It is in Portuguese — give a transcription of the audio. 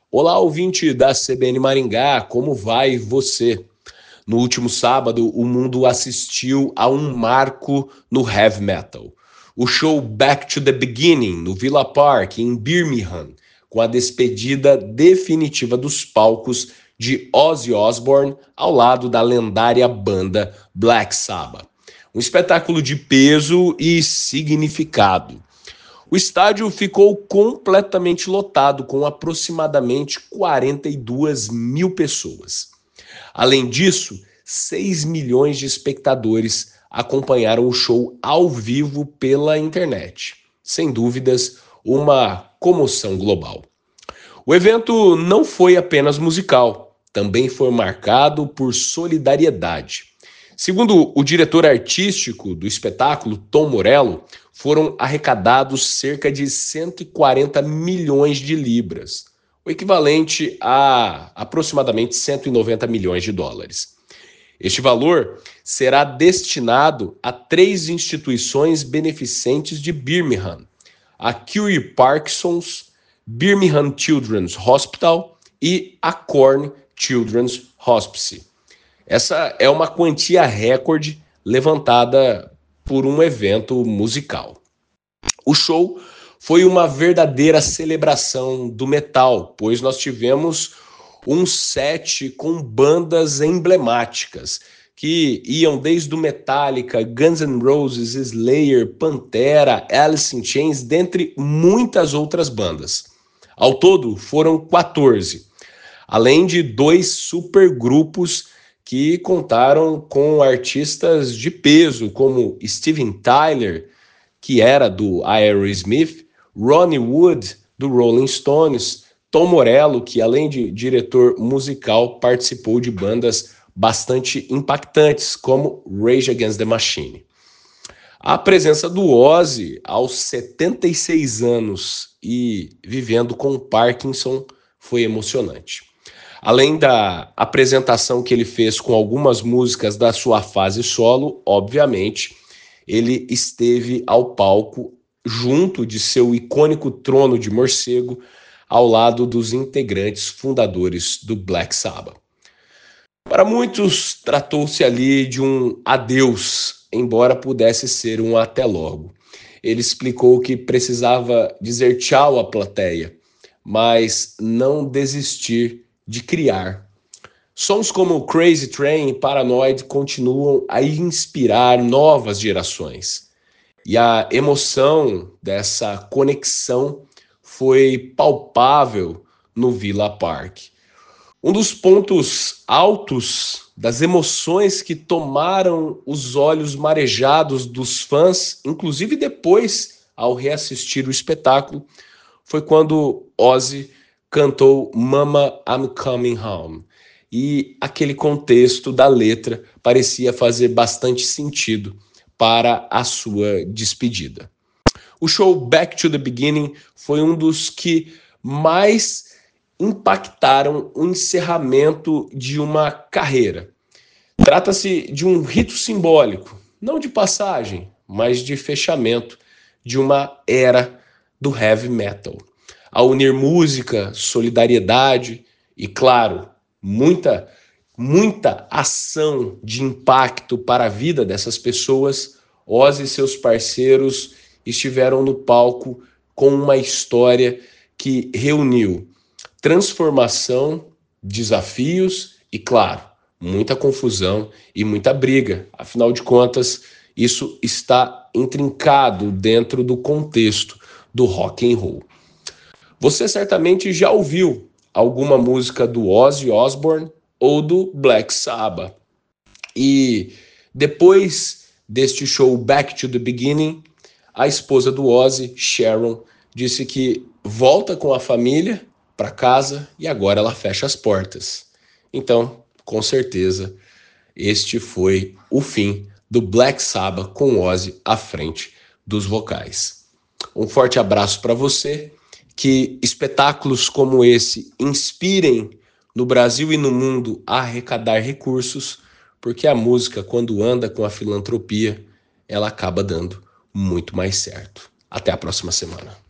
Olá, ouvinte da CBN Maringá, como vai você? No último sábado, o mundo assistiu a um marco no heavy metal. O show Back to the Beginning, no Villa Park, em Birmingham, com a despedida definitiva dos palcos de Ozzy Osbourne ao lado da lendária banda Black Sabbath. Um espetáculo de peso e significado. O estádio ficou completamente lotado, com aproximadamente 42 mil pessoas. Além disso, 6 milhões de espectadores acompanharam o show ao vivo pela internet. Sem dúvidas, uma comoção global. O evento não foi apenas musical, também foi marcado por solidariedade. Segundo o diretor artístico do espetáculo, Tom Morello, foram arrecadados cerca de 140 milhões de libras, o equivalente a aproximadamente 190 milhões de dólares. Este valor será destinado a 3 instituições beneficentes de Birmingham: a Curie Parkinson's, Birmingham Children's Hospital e a Corn Children's Hospice. Essa é uma quantia recorde levantada por um evento musical. O show foi uma verdadeira celebração do metal, pois nós tivemos um set com bandas emblemáticas que iam desde o Metallica, Guns N' Roses, Slayer, Pantera, Alice in Chains, dentre muitas outras bandas. Ao todo, foram 14, além de 2 supergrupos que contaram com artistas de peso, como Steven Tyler, que era do Aerosmith, Ronnie Wood, do Rolling Stones, Tom Morello, que além de diretor musical, participou de bandas bastante impactantes, como Rage Against the Machine. A presença do Ozzy, aos 76 anos e vivendo com Parkinson, foi emocionante. Além da apresentação que ele fez com algumas músicas da sua fase solo, obviamente, ele esteve ao palco junto de seu icônico trono de morcego, ao lado dos integrantes fundadores do Black Sabbath. Para muitos, tratou-se ali de um adeus, embora pudesse ser um até logo. Ele explicou que precisava dizer tchau à plateia, mas não desistir de criar. Sons como Crazy Train e Paranoid continuam a inspirar novas gerações. E a emoção dessa conexão foi palpável no Villa Park. Um dos pontos altos das emoções que tomaram os olhos marejados dos fãs, inclusive depois, ao reassistir o espetáculo, foi quando Ozzy cantou Mama, I'm Coming Home. E aquele contexto da letra parecia fazer bastante sentido para a sua despedida. O show Back to the Beginning foi um dos que mais impactaram o encerramento de uma carreira. Trata-se de um rito simbólico, não de passagem, mas de fechamento de uma era do heavy metal. Ao unir música, solidariedade e, claro, muita ação de impacto para a vida dessas pessoas, Ozzy e seus parceiros estiveram no palco com uma história que reuniu transformação, desafios e, claro, muita confusão e muita briga. Afinal de contas, isso está intrincado dentro do contexto do rock and roll. Você certamente já ouviu alguma música do Ozzy Osbourne ou do Black Sabbath. E depois deste show Back to the Beginning, a esposa do Ozzy, Sharon, disse que volta com a família para casa e agora ela fecha as portas. Então, com certeza, este foi o fim do Black Sabbath com Ozzy à frente dos vocais. Um forte abraço para você, que espetáculos como esse inspirem no Brasil e no mundo a arrecadar recursos, porque a música, quando anda com a filantropia, ela acaba dando muito mais certo. Até a próxima semana.